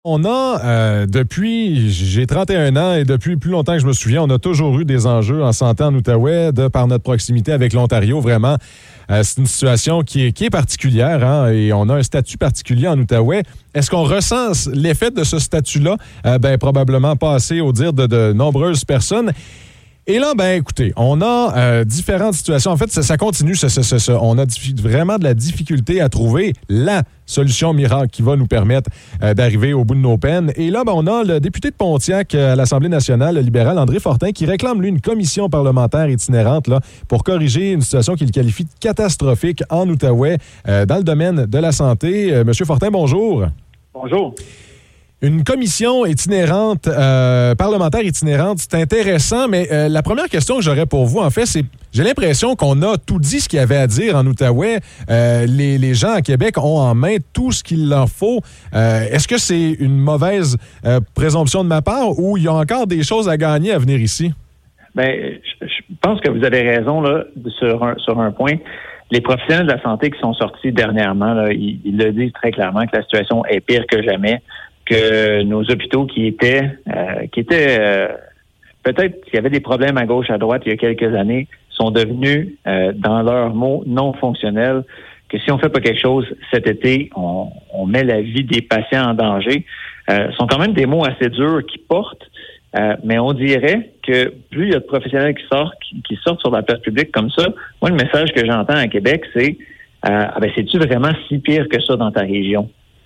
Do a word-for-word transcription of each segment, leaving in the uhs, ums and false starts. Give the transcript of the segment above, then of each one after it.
On a, euh, depuis, j'ai trente et un ans et depuis plus longtemps que je me souviens, on a toujours eu des enjeux en santé en Outaouais, de par notre proximité avec l'Ontario. Vraiment, euh, c'est une situation qui est, qui est particulière, hein, et on a un statut particulier en Outaouais. Est-ce qu'on ressent l'effet de ce statut-là? Euh, ben, probablement pas assez au dire de, de nombreuses personnes. Et là, ben écoutez, on a euh, différentes situations. En fait, ça, ça continue. Ça, ça, ça, ça. On a diffi- vraiment de la difficulté à trouver la solution miracle qui va nous permettre euh, d'arriver au bout de nos peines. Et là, ben, on a le député de Pontiac à l'Assemblée nationale, le libéral André Fortin, qui réclame, lui, une commission parlementaire itinérante là, pour corriger une situation qu'il qualifie de catastrophique en Outaouais euh, dans le domaine de la santé. Euh, Monsieur Fortin, bonjour. Bonjour. Une commission itinérante, euh, parlementaire itinérante, c'est intéressant, mais euh, la première question que j'aurais pour vous, en fait, c'est, j'ai l'impression qu'on a tout dit ce qu'il y avait à dire en Outaouais. Euh, les, les gens à Québec ont en main tout ce qu'il leur faut. Euh, est-ce que c'est une mauvaise euh, présomption de ma part ou il y a encore des choses à gagner à venir ici? Bien, je, je pense que vous avez raison là, sur, un, sur un point. Les professionnels de la santé qui sont sortis dernièrement, là, ils, ils le disent très clairement que la situation est pire que jamais, que nos hôpitaux qui étaient, euh, qui étaient euh, peut-être qu'il y avait des problèmes à gauche, à droite il y a quelques années, sont devenus, euh, dans leurs mots, non fonctionnels, que si on fait pas quelque chose cet été, on, on met la vie des patients en danger. Euh, ce sont quand même des mots assez durs qui portent, euh, mais on dirait que plus il y a de professionnels qui sortent, qui, qui sortent sur la place publique comme ça, moi, le message que j'entends à Québec, c'est euh, ah ben, c'est-tu vraiment si pire que ça dans ta région?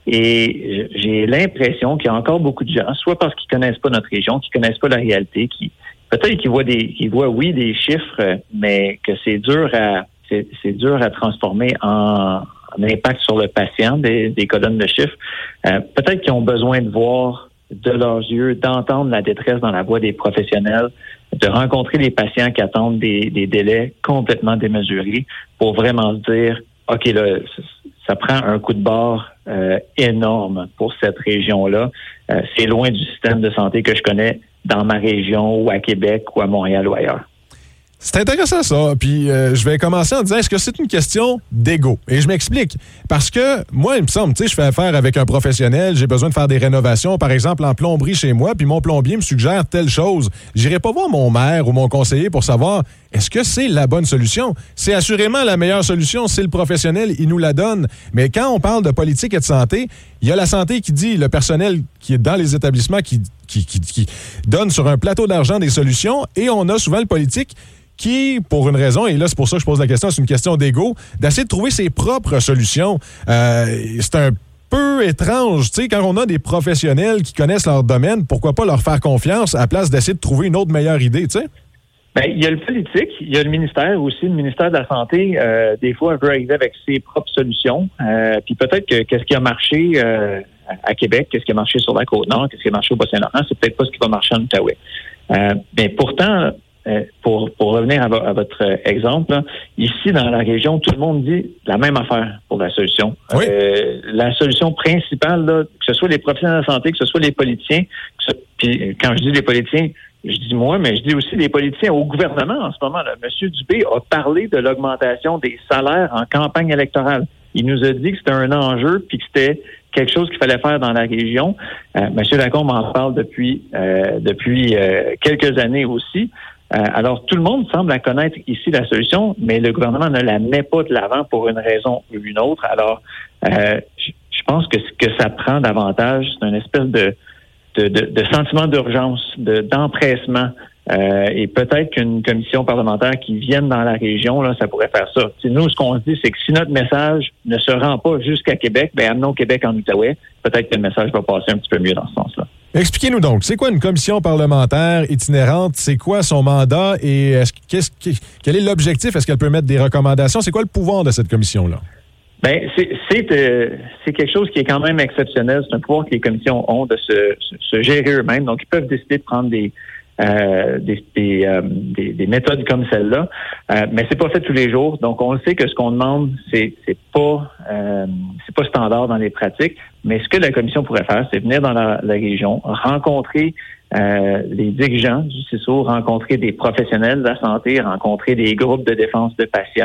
Et j'ai l'impression qu'il y a encore beaucoup de gens, soit parce qu'ils connaissent pas notre région, qu'ils connaissent pas la réalité, qui peut-être qu'ils voient des, qu'ils voient oui des chiffres, mais que c'est dur à, c'est, c'est dur à transformer en, en impact sur le patient des, des colonnes de chiffres. Euh, peut-être qu'ils ont besoin de voir de leurs yeux, d'entendre la détresse dans la voix des professionnels, de rencontrer les patients qui attendent des, des délais complètement démesurés pour vraiment se dire, OK, là, ça prend un coup de barre euh, énorme pour cette région-là. Euh, c'est loin du système de santé que je connais dans ma région ou à Québec ou à Montréal ou ailleurs. C'est intéressant ça. Puis euh, je vais commencer en disant, est-ce que c'est une question d'ego? Et je m'explique. Parce que moi, il me semble, tu sais, je fais affaire avec un professionnel, j'ai besoin de faire des rénovations, par exemple en plomberie chez moi, puis mon plombier me suggère telle chose. J'irai pas voir mon maire ou mon conseiller pour savoir est-ce que c'est la bonne solution? C'est assurément la meilleure solution, c'est le professionnel, il nous la donne. Mais quand on parle de politique et de santé, il y a la santé qui dit, le personnel qui est dans les établissements qui, qui, qui, qui donne sur un plateau d'argent des solutions, et on a souvent le politique qui, pour une raison, et là, c'est pour ça que je pose la question, c'est une question d'ego, d'essayer de trouver ses propres solutions. Euh, c'est un peu étrange, tu sais, quand on a des professionnels qui connaissent leur domaine, pourquoi pas leur faire confiance à la place d'essayer de trouver une autre meilleure idée, tu sais? Bien, il y a le politique, il y a le ministère aussi, le ministère de la Santé, euh, des fois, veut arriver avec ses propres solutions. Euh, puis peut-être que qu'est-ce qui a marché euh, à Québec, qu'est-ce qui a marché sur la Côte-Nord, qu'est-ce qui a marché au Bas-Saint-Laurent, c'est peut-être pas ce qui va marcher en Outaouais. Euh, mais pourtant, Euh, pour, pour revenir à, vo- à votre exemple, là, ici dans la région, tout le monde dit la même affaire pour la solution. Oui. Euh, la solution principale, là, que ce soit les professionnels de la santé, que ce soit les politiciens, que ce, puis quand je dis les politiciens, je dis moi, mais je dis aussi les politiciens au gouvernement en ce moment. Là. Monsieur Dubé a parlé de l'augmentation des salaires en campagne électorale. Il nous a dit que c'était un enjeu puis que c'était quelque chose qu'il fallait faire dans la région. Euh, Monsieur Lacombe en parle depuis euh, depuis euh, quelques années aussi. Euh, alors, tout le monde semble à connaître ici la solution, mais le gouvernement ne la met pas de l'avant pour une raison ou une autre. Alors, euh, je, je pense que ce que ça prend davantage, c'est une espèce de, de, de, de sentiment d'urgence, de, d'empressement. Euh, et peut-être qu'une commission parlementaire qui vienne dans la région, là, ça pourrait faire ça. T'sais, nous, ce qu'on se dit, c'est que si notre message ne se rend pas jusqu'à Québec, ben amenons Québec en Outaouais. Peut-être que le message va passer un petit peu mieux dans ce sens-là. Expliquez-nous donc, c'est quoi une commission parlementaire itinérante? C'est quoi son mandat et est-ce, qu'est-ce, quel est l'objectif? Est-ce qu'elle peut mettre des recommandations? C'est quoi le pouvoir de cette commission-là? Ben c'est c'est, euh, c'est quelque chose qui est quand même exceptionnel. C'est un pouvoir que les commissions ont de se, se, se gérer eux-mêmes. Donc, ils peuvent décider de prendre des Euh, des, des, euh, des, des méthodes comme celle-là, euh, mais c'est pas fait tous les jours. Donc, on le sait que ce qu'on demande, c'est c'est pas euh, c'est pas standard dans les pratiques. Mais ce que la commission pourrait faire, c'est venir dans la, la région, rencontrer euh, les dirigeants du C I S O, rencontrer des professionnels de la santé, rencontrer des groupes de défense de patients,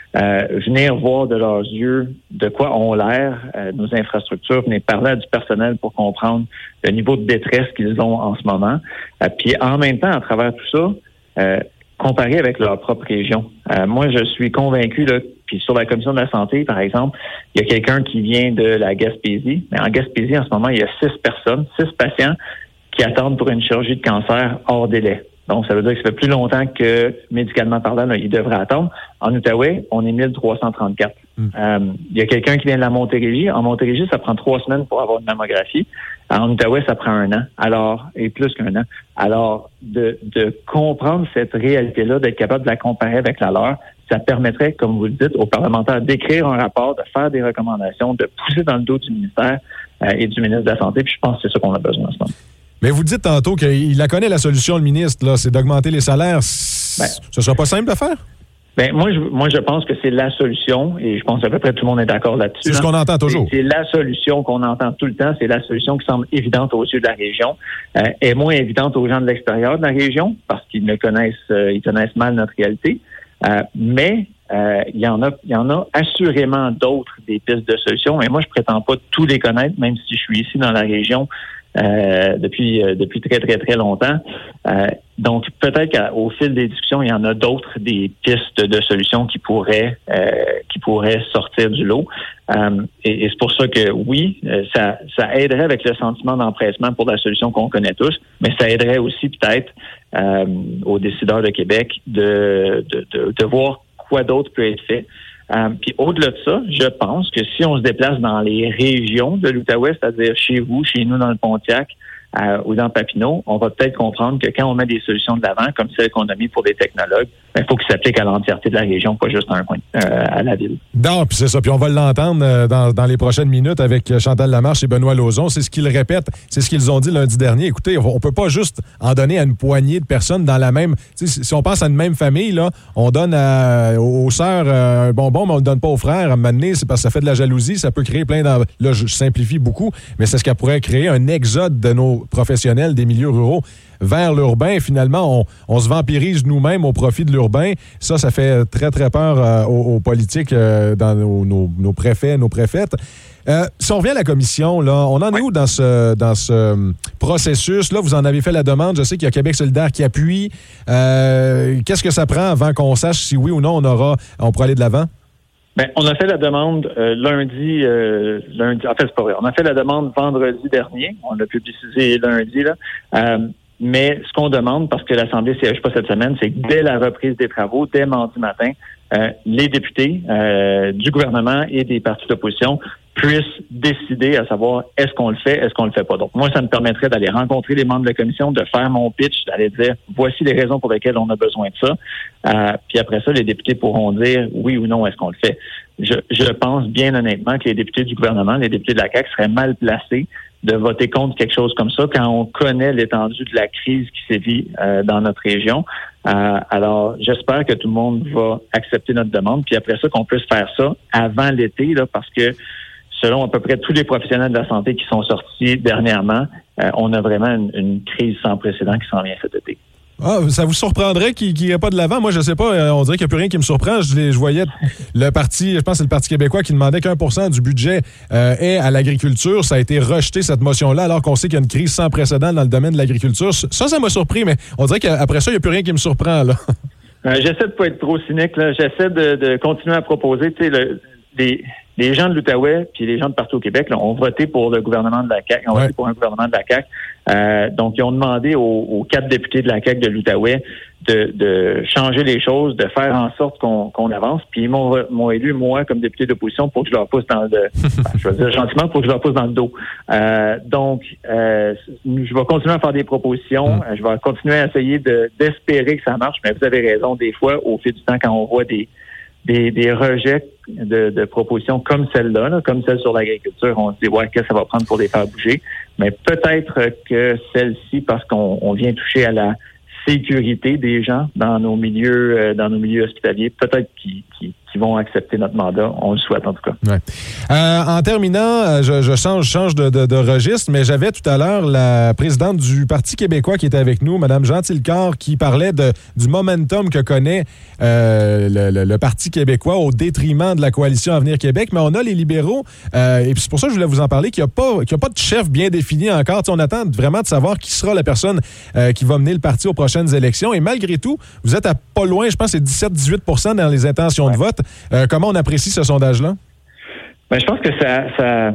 euh, venir voir de leurs yeux de quoi ont l'air euh, nos infrastructures, venir parler à du personnel pour comprendre le niveau de détresse qu'ils ont en ce moment. Euh, puis en même temps, à travers tout ça, euh, comparer avec leur propre région. Euh, moi, je suis convaincu, là, puis sur la commission de la santé, par exemple, il y a quelqu'un qui vient de la Gaspésie. Mais en Gaspésie, en ce moment, il y a six personnes, six patients qui attendent pour une chirurgie de cancer hors délai. Donc, ça veut dire que ça fait plus longtemps que, médicalement parlant, là, ils devraient attendre. En Outaouais, on est mille trois cent trente-quatre. Mm. Euh, il y a quelqu'un qui vient de la Montérégie. En Montérégie, ça prend trois semaines pour avoir une mammographie. En Outaouais, ça prend un an. Alors, et plus qu'un an. Alors, de, de comprendre cette réalité-là, d'être capable de la comparer avec la leur, ça permettrait, comme vous le dites, aux parlementaires d'écrire un rapport, de faire des recommandations, de pousser dans le dos du ministère euh, et du ministre de la Santé. Puis je pense que c'est ça qu'on a besoin en ce moment. Mais vous dites tantôt qu'il la connaît, la solution, le ministre, là, c'est d'augmenter les salaires. Ben, ce sera pas simple à faire? Ben, moi, je, moi, je pense que c'est la solution, et je pense qu'à peu près tout le monde est d'accord là-dessus. C'est ce qu'on entend toujours. C'est, c'est la solution qu'on entend tout le temps. C'est la solution qui semble évidente aux yeux de la région, euh, et moins évidente aux gens de l'extérieur de la région, parce qu'ils ne connaissent, euh, ils connaissent mal notre réalité. Euh, mais euh, il y en a, il y en a assurément d'autres des pistes de solutions. Et moi, je prétends pas tous les connaître, même si je suis ici dans la région euh, depuis euh, depuis très très très longtemps. Euh, donc peut-être qu'au fil des discussions, il y en a d'autres des pistes de solutions qui pourraient euh, qui pourraient sortir du lot. Euh, et, et c'est pour ça que oui, ça ça aiderait avec le sentiment d'empressement pour la solution qu'on connaît tous, mais ça aiderait aussi peut-être euh, aux décideurs de Québec de de, de, de voir quoi d'autre peut être fait. Euh, puis au-delà de ça, je pense que si on se déplace dans les régions de l'Outaouais, c'est-à-dire chez vous, chez nous dans le Pontiac, euh, ou dans Papineau, on va peut-être comprendre que quand on met des solutions de l'avant, comme celles qu'on a mis pour des technologues, il faut qu'ils s'appliquent à l'entièreté de la région, pas juste à un coin, euh, à la ville. Non, puis c'est ça. Puis on va l'entendre euh, dans, dans les prochaines minutes avec Chantal Lamarche et Benoît Lauzon. C'est ce qu'ils répètent, c'est ce qu'ils ont dit lundi dernier. Écoutez, on peut pas juste en donner à une poignée de personnes dans la même... Si on pense à une même famille, là, on donne à, aux sœurs euh, un bonbon, mais on le donne pas aux frères. À un moment donné, c'est parce que ça fait de la jalousie, ça peut créer plein d'en... Là, je simplifie beaucoup, mais c'est ce qui pourrait créer un exode de nos professionnels des milieux ruraux vers l'urbain. Finalement, on, on se vampirise nous-mêmes au profit de l'urbain. Ça, ça fait très, très peur euh, aux, aux politiques, euh, dans nos, nos, nos préfets, nos préfètes. Euh, si on revient à la commission, là, on en est où dans ce, dans ce processus? Là, vous en avez fait la demande. Je sais qu'il y a Québec solidaire qui appuie. Euh, qu'est-ce que ça prend avant qu'on sache si oui ou non on aura, on pourra aller de l'avant? Ben, on a fait la demande euh, lundi, euh, lundi. En fait, c'est pas vrai. On a fait la demande vendredi dernier. On l'a publicisé lundi, là. Euh, mais ce qu'on demande, parce que l'Assemblée ne siège pas cette semaine, c'est que dès la reprise des travaux, dès mardi matin, euh, les députés euh, du gouvernement et des partis d'opposition puissent décider à savoir est-ce qu'on le fait, est-ce qu'on le fait pas. Donc, moi, ça me permettrait d'aller rencontrer les membres de la commission, de faire mon pitch, d'aller dire voici les raisons pour lesquelles on a besoin de ça. Euh, puis après ça, les députés pourront dire oui ou non, est-ce qu'on le fait. Je, je pense bien honnêtement que les députés du gouvernement, les députés de la C A Q seraient mal placés de voter contre quelque chose comme ça quand on connaît l'étendue de la crise qui sévit euh, dans notre région. Euh, alors, j'espère que tout le monde va accepter notre demande, puis après ça, qu'on puisse faire ça avant l'été, là, parce que selon à peu près tous les professionnels de la santé qui sont sortis dernièrement, euh, on a vraiment une, une crise sans précédent qui s'en vient cet été. Ah, ça vous surprendrait qu'il n'y ait pas de l'avant? Moi, je sais pas. Euh, on dirait qu'il n'y a plus rien qui me surprend. Je, je voyais le parti, je pense que c'est le Parti québécois qui demandait qu'un pour cent du budget euh, est à l'agriculture. Ça a été rejeté, cette motion-là, alors qu'on sait qu'il y a une crise sans précédent dans le domaine de l'agriculture. Ça, ça m'a surpris, mais on dirait qu'après ça, il n'y a plus rien qui me surprend, là. Euh, j'essaie de pas être trop cynique, là. J'essaie de, de continuer à proposer, tu sais, le, les... Les gens de l'Outaouais puis les gens de partout au Québec là, ont voté pour le gouvernement de la C A Q, ont ouais. voté pour un gouvernement de la C A Q. Euh, donc, ils ont demandé aux, aux quatre députés de la C A Q de l'Outaouais de, de changer les choses, de faire en sorte qu'on, qu'on avance. Puis ils m'ont, m'ont élu, moi, comme député d'opposition, pour que je leur pousse dans le... ben, je vais dire gentiment, pour que je leur pousse dans le dos. Euh, donc, euh, je vais continuer à faire des propositions. Mm. Je vais continuer à essayer de, d'espérer que ça marche. Mais vous avez raison, des fois, au fil du temps, quand on voit des... Des, des rejets de, de propositions comme celle-là, là, comme celle sur l'agriculture, on se dit ouais, qu'est-ce que ça va prendre pour les faire bouger. Mais peut-être que celle-ci, parce qu'on on vient toucher à la sécurité des gens dans nos milieux, euh, dans nos milieux hospitaliers, peut-être qu'ils, qu'ils, qui vont accepter notre mandat. On le souhaite, en tout cas. Ouais. Euh, en terminant, je, je change, change de, de, de registre, mais j'avais tout à l'heure la présidente du Parti québécois qui était avec nous, Mme Jean Tillecor, qui parlait de, du momentum que connaît euh, le, le, le Parti québécois au détriment de la coalition Avenir Québec. Mais on a les libéraux, euh, et puis c'est pour ça que je voulais vous en parler, qu'il n'y a pas, qu'il n'y a pas de chef bien défini encore. T'sais, on attend vraiment de savoir qui sera la personne euh, qui va mener le parti aux prochaines élections. Et malgré tout, vous êtes à pas loin, je pense que c'est dix-sept à dix-huit pour cent dans les intentions ouais. de vote. Euh, comment on apprécie ce sondage-là? Ben, je pense que ça, ça,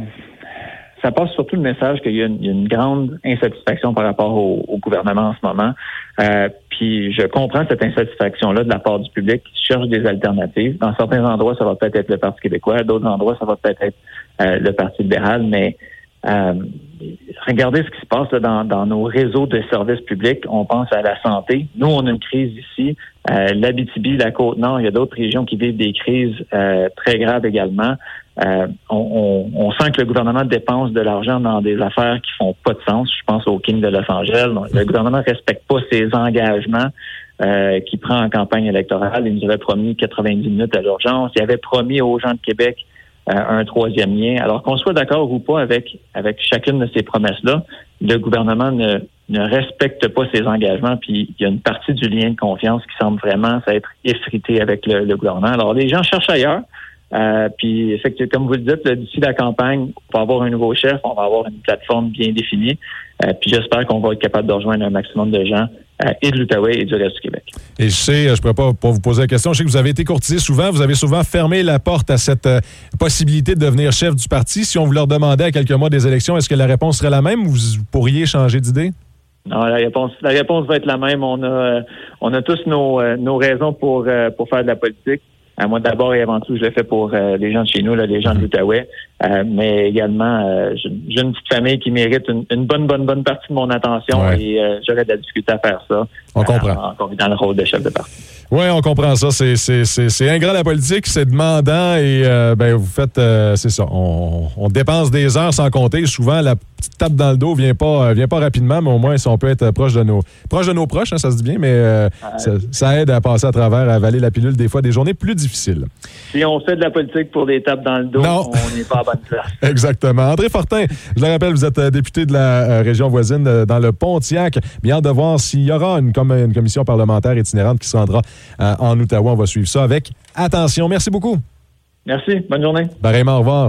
ça passe surtout le message qu'il y a une, il y a une grande insatisfaction par rapport au, au gouvernement en ce moment. Euh, puis je comprends cette insatisfaction-là de la part du public qui cherche des alternatives. Dans certains endroits, ça va peut-être être le Parti québécois. D'autres endroits, ça va peut-être être euh, le Parti libéral. Mais euh, regardez ce qui se passe là, dans, dans nos réseaux de services publics. On pense à la santé. Nous, on a une crise ici. Euh, L'Abitibi, la Côte-Nord, il y a d'autres régions qui vivent des crises euh, très graves également. Euh, on, on, on sent que le gouvernement dépense de l'argent dans des affaires qui font pas de sens. Je pense au King de Los Angeles. Le gouvernement respecte pas ses engagements euh, qu'il prend en campagne électorale. Il nous avait promis quatre-vingt-dix minutes à l'urgence. Il avait promis aux gens de Québec euh, un troisième lien. Alors qu'on soit d'accord ou pas avec avec chacune de ces promesses-là, le gouvernement ne ne respecte pas ses engagements, puis il y a une partie du lien de confiance qui semble vraiment s'être effritée avec le, le gouvernement. Alors, les gens cherchent ailleurs, euh, puis effectivement, comme vous le dites, là, d'ici la campagne, on va avoir un nouveau chef, on va avoir une plateforme bien définie, euh, puis j'espère qu'on va être capable de rejoindre un maximum de gens euh, et de l'Outaouais et du reste du Québec. Et je sais, je ne pourrais pas, pas vous poser la question, je sais que vous avez été courtisé souvent, vous avez souvent fermé la porte à cette euh, possibilité de devenir chef du parti. Si on vous leur demandait à quelques mois des élections, est-ce que la réponse serait la même ou vous pourriez changer d'idée? Non, la réponse, la réponse va être la même. On a, euh, on a tous nos, euh, nos raisons pour, euh, pour faire de la politique. Euh, moi, d'abord et avant tout, je le fais pour euh, les gens de chez nous, là, les gens de l'Outaouais, euh, mais également, euh, j'ai, j'ai une petite famille qui mérite une, une bonne, bonne, bonne partie de mon attention ouais. et euh, j'aurais de la difficulté à faire ça. On euh, comprend. Encore dans le rôle de chef de parti. Oui, on comprend ça. C'est, c'est, c'est, c'est ingrat la politique, c'est demandant et euh, ben vous faites, euh, c'est ça. On, on dépense des heures sans compter. Souvent, la petite tape dans le dos vient pas, vient pas rapidement, mais au moins, si on peut être proche de nos, proche de nos proches, hein, ça se dit bien, mais euh, euh, ça, ça aide à passer à travers, à avaler la pilule des fois des journées plus difficiles. Si on fait de la politique pour des tapes dans le dos, non. on n'est pas à bonne place. Exactement. André Fortin, je le rappelle, vous êtes député de la euh, région voisine euh, dans le Pontiac. Bien hâte de voir s'il y aura une, comme, une commission parlementaire itinérante qui se rendra euh, en Outaouais. On va suivre ça avec attention. Merci beaucoup. Merci. Bonne journée. Pareillement, au revoir.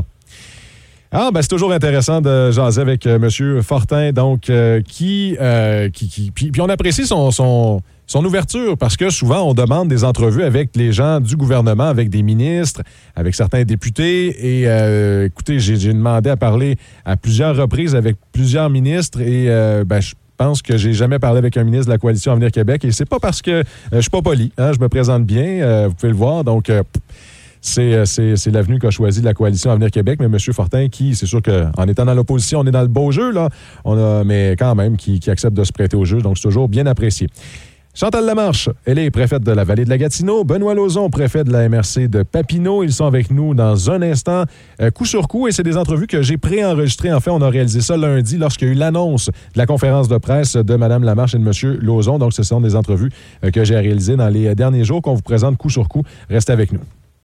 Ah, ben c'est toujours intéressant de jaser avec euh, M. Fortin, donc, euh, qui, euh, qui, qui puis, puis on apprécie son, son, son ouverture parce que souvent, on demande des entrevues avec les gens du gouvernement, avec des ministres, avec certains députés. Et euh, écoutez, j'ai, j'ai demandé à parler à plusieurs reprises avec plusieurs ministres et euh, ben, je Je pense que j'ai jamais parlé avec un ministre de la Coalition Avenir Québec et c'est pas parce que euh, je suis pas poli, hein, je me présente bien, euh, vous pouvez le voir, donc euh, c'est, c'est, c'est l'avenue qu'a choisi de la Coalition Avenir Québec, mais M. Fortin, qui, c'est sûr qu'en étant dans l'opposition, on est dans le beau jeu, là, on a, mais quand même, qui, qui accepte de se prêter au jeu, donc c'est toujours bien apprécié. Chantal Lamarche, elle est préfète de la Vallée de la Gatineau. Benoît Lauzon, préfet de la M R C de Papineau. Ils sont avec nous dans un instant, euh, coup sur coup. Et c'est des entrevues que j'ai préenregistrées. En fait, on a réalisé ça lundi lorsqu'il y a eu l'annonce de la conférence de presse de Mme Lamarche et de M. Lauzon. Donc, ce sont des entrevues euh, que j'ai réalisées dans les derniers jours qu'on vous présente coup sur coup. Restez avec nous.